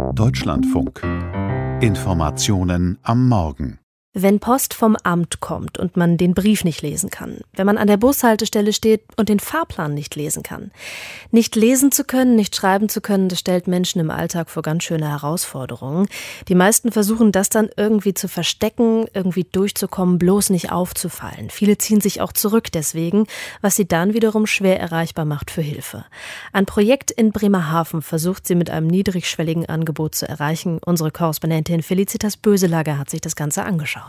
Deutschlandfunk. Informationen am Morgen. Wenn Post vom Amt kommt und man den Brief nicht lesen kann, wenn man an der Bushaltestelle steht und den Fahrplan nicht lesen kann. Nicht lesen zu können, nicht schreiben zu können, das stellt Menschen im Alltag vor ganz schöne Herausforderungen. Die meisten versuchen das dann irgendwie zu verstecken, irgendwie durchzukommen, bloß nicht aufzufallen. Viele ziehen sich auch zurück deswegen, was sie dann wiederum schwer erreichbar macht für Hilfe. Ein Projekt in Bremerhaven versucht sie mit einem niedrigschwelligen Angebot zu erreichen. Unsere Korrespondentin Felicitas Böselager hat sich das Ganze angeschaut.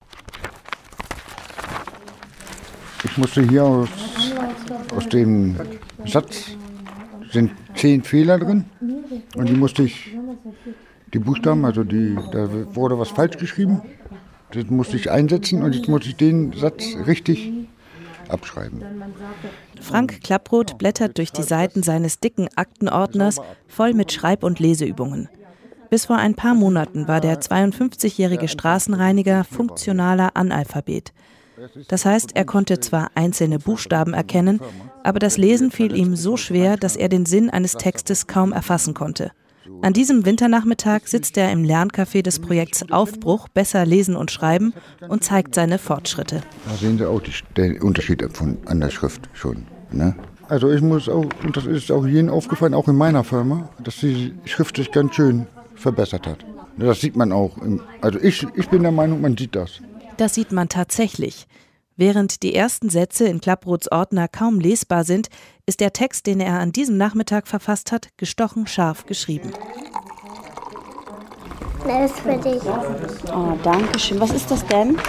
Ich musste hier aus dem Satz sind 10 Fehler drin und die Buchstaben, da wurde was falsch geschrieben, das musste ich einsetzen und jetzt muss ich den Satz richtig abschreiben. Frank Klapproth blättert durch die Seiten seines dicken Aktenordners voll mit Schreib- und Leseübungen. Bis vor ein paar Monaten war der 52-jährige Straßenreiniger funktionaler Analphabet. Das heißt, er konnte zwar einzelne Buchstaben erkennen, aber das Lesen fiel ihm so schwer, dass er den Sinn eines Textes kaum erfassen konnte. An diesem Winternachmittag sitzt er im Lerncafé des Projekts Aufbruch, besser lesen und schreiben und zeigt seine Fortschritte. Da sehen Sie auch den Unterschied an der Schrift schon, ne? Also ich muss auch, und das ist auch jedem aufgefallen, auch in meiner Firma, dass die Schrift sich ganz schön verbessert hat. Das sieht man auch. Also ich bin der Meinung, man sieht das. Das sieht man tatsächlich. Während die ersten Sätze in Klapproths Ordner kaum lesbar sind, ist der Text, den er an diesem Nachmittag verfasst hat, gestochen scharf geschrieben. Das ist für dich. Oh, danke schön. Was ist das denn?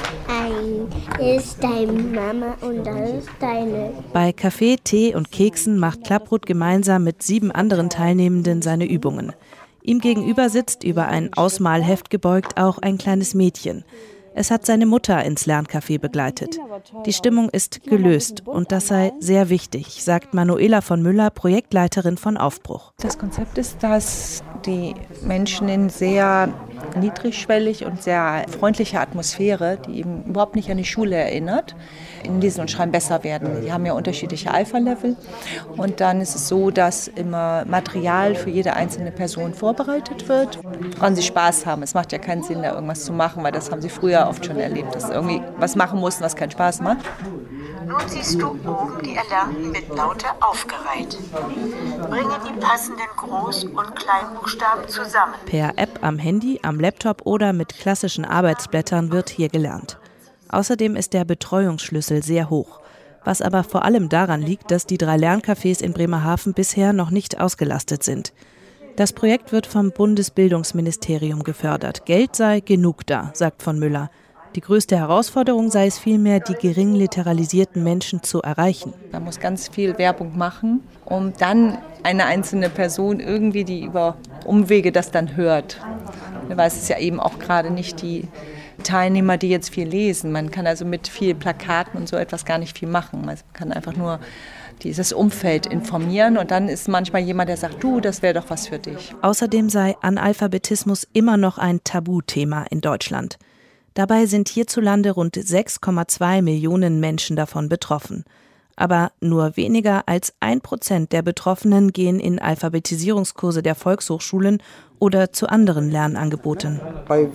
Ist deine Mama und das ist deine. Bei Kaffee, Tee und Keksen macht Klapproth gemeinsam mit 7 anderen Teilnehmenden seine Übungen. Ihm gegenüber sitzt, über ein Ausmalheft gebeugt, auch ein kleines Mädchen. Es hat seine Mutter ins Lerncafé begleitet. Die Stimmung ist gelöst und das sei sehr wichtig, sagt Manuela von Müller, Projektleiterin von Aufbruch. Das Konzept ist, dass die Menschen in sehr niedrigschwellig und sehr freundlicher Atmosphäre, die eben überhaupt nicht an die Schule erinnert, in Lesen und Schreiben besser werden. Die haben ja unterschiedliche Alpha-Level und dann ist es so, dass immer Material für jede einzelne Person vorbereitet wird, woran sie Spaß haben. Es macht ja keinen Sinn, da irgendwas zu machen, weil das haben sie früher oft schon erlebt, dass sie irgendwie was machen mussten, was keinen Spaß macht. Nun siehst du oben die Erlernten mit Laute aufgereiht. Bringe die passenden Groß- und Kleinbuchstaben zusammen. Per App am Handy, am Laptop oder mit klassischen Arbeitsblättern wird hier gelernt. Außerdem ist der Betreuungsschlüssel sehr hoch. Was aber vor allem daran liegt, dass die 3 Lerncafés in Bremerhaven bisher noch nicht ausgelastet sind. Das Projekt wird vom Bundesbildungsministerium gefördert. Geld sei genug da, sagt von Müller. Die größte Herausforderung sei es vielmehr, die gering literalisierten Menschen zu erreichen. Man muss ganz viel Werbung machen, um dann eine einzelne Person irgendwie, die über Umwege das dann hört. Weil es ist ja eben auch gerade nicht die Teilnehmer, die jetzt viel lesen. Man kann also mit viel Plakaten und so etwas gar nicht viel machen. Man kann einfach nur dieses Umfeld informieren und dann ist manchmal jemand, der sagt, du, das wäre doch was für dich. Außerdem sei Analphabetismus immer noch ein Tabuthema in Deutschland. Dabei sind hierzulande rund 6,2 Millionen Menschen davon betroffen. Aber nur weniger als 1% der Betroffenen gehen in Alphabetisierungskurse der Volkshochschulen oder zu anderen Lernangeboten. Bei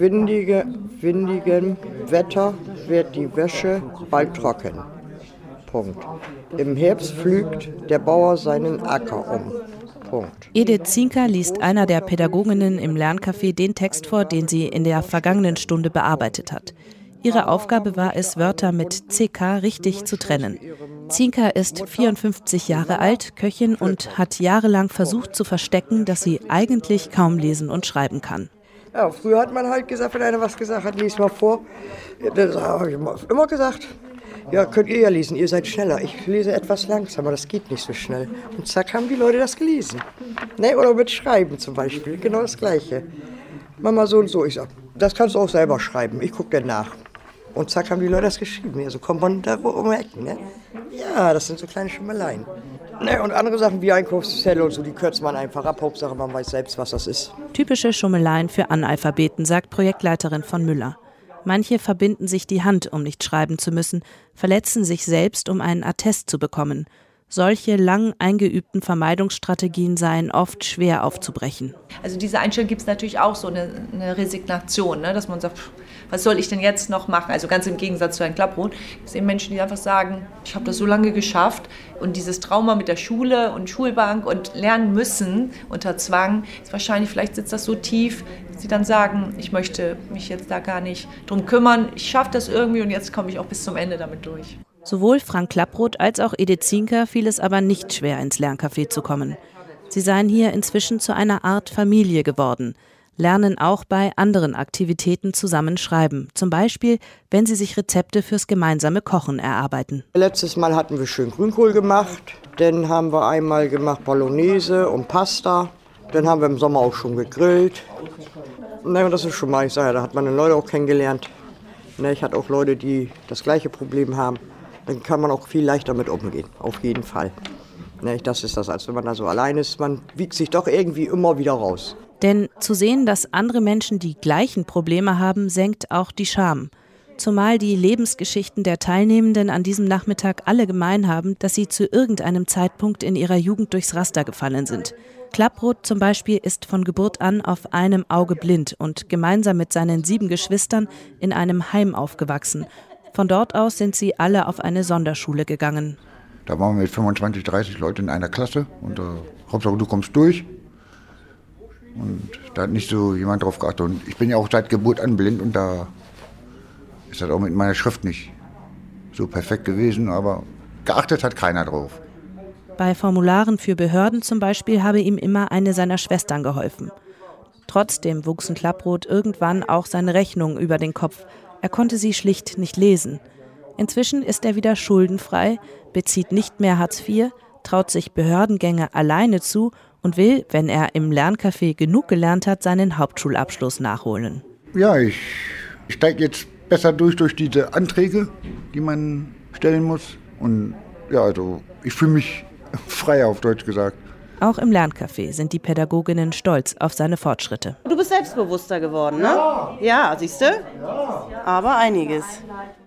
windigem Wetter wird die Wäsche bald trocken. Punkt. Im Herbst pflügt der Bauer seinen Acker um. Punkt. Edith Zinker liest einer der Pädagoginnen im Lerncafé den Text vor, den sie in der vergangenen Stunde bearbeitet hat. Ihre Aufgabe war es, Wörter mit CK richtig zu trennen. Zinker ist 54 Jahre alt, Köchin und hat jahrelang versucht zu verstecken, dass sie eigentlich kaum lesen und schreiben kann. Ja, früher hat man halt gesagt, wenn einer was gesagt hat, lies mal vor. Das habe ich immer gesagt. Ja, könnt ihr ja lesen, ihr seid schneller. Ich lese etwas langsamer, das geht nicht so schnell. Und zack, haben die Leute das gelesen. Ne? Oder mit Schreiben zum Beispiel, genau das Gleiche. Mama so und so, ich sag, das kannst du auch selber schreiben, ich gucke dir nach. Und zack, haben die Leute das geschrieben. Ja, so kommt man da um die Ecken, ne? Ja, das sind so kleine Schimmeleien. Ne? Und andere Sachen wie Einkaufszettel und so, die kürzt man einfach ab. Hauptsache, man weiß selbst, was das ist. Typische Schummeleien für Analphabeten, sagt Projektleiterin von Müller. Manche verbinden sich die Hand, um nicht schreiben zu müssen, verletzen sich selbst, um einen Attest zu bekommen. Solche lang eingeübten Vermeidungsstrategien seien oft schwer aufzubrechen. Also diese Einstellung gibt es natürlich auch so eine Resignation, ne? Dass man sagt, was soll ich denn jetzt noch machen? Also ganz im Gegensatz zu Herrn Klapproth. Es sind Menschen, die einfach sagen, ich habe das so lange geschafft und dieses Trauma mit der Schule und Schulbank und lernen müssen unter Zwang, ist wahrscheinlich, vielleicht sitzt das so tief, dass sie dann sagen, ich möchte mich jetzt da gar nicht drum kümmern, ich schaffe das irgendwie und jetzt komme ich auch bis zum Ende damit durch. Sowohl Frank Klapproth als auch Edith Zinker fiel es aber nicht schwer, ins Lerncafé zu kommen. Sie seien hier inzwischen zu einer Art Familie geworden, lernen auch bei anderen Aktivitäten zusammen schreiben. Zum Beispiel, wenn sie sich Rezepte fürs gemeinsame Kochen erarbeiten. Letztes Mal hatten wir schön Grünkohl gemacht, dann haben wir einmal gemacht Bolognese und Pasta, dann haben wir im Sommer auch schon gegrillt. Na, das ist schon mal, ich sage, da hat man Leute auch kennengelernt. Ich hatte auch Leute, die das gleiche Problem haben. Dann kann man auch viel leichter mit umgehen, auf jeden Fall. Das ist das, als wenn man da so allein ist. Man wiegt sich doch irgendwie immer wieder raus. Denn zu sehen, dass andere Menschen die gleichen Probleme haben, senkt auch die Scham. Zumal die Lebensgeschichten der Teilnehmenden an diesem Nachmittag alle gemein haben, dass sie zu irgendeinem Zeitpunkt in ihrer Jugend durchs Raster gefallen sind. Klapproth zum Beispiel ist von Geburt an auf einem Auge blind und gemeinsam mit seinen 7 Geschwistern in einem Heim aufgewachsen. Von dort aus sind sie alle auf eine Sonderschule gegangen. Da waren wir mit 25, 30 Leute in einer Klasse und Hauptsache du kommst durch. Und da hat nicht so jemand drauf geachtet. Und ich bin ja auch seit Geburt an blind und da ist das auch mit meiner Schrift nicht so perfekt gewesen, aber geachtet hat keiner drauf. Bei Formularen für Behörden zum Beispiel habe ihm immer eine seiner Schwestern geholfen. Trotzdem wuchsen Klapproth irgendwann auch seine Rechnungen über den Kopf. Er konnte sie schlicht nicht lesen. Inzwischen ist er wieder schuldenfrei, bezieht nicht mehr Hartz IV, traut sich Behördengänge alleine zu und will, wenn er im Lerncafé genug gelernt hat, seinen Hauptschulabschluss nachholen. Ja, ich steige jetzt besser durch diese Anträge, die man stellen muss. Und ja, also ich fühle mich freier, auf Deutsch gesagt. Auch im Lerncafé sind die Pädagoginnen stolz auf seine Fortschritte. Du bist selbstbewusster geworden, ne? Ja, siehst du? Ja. Aber einiges.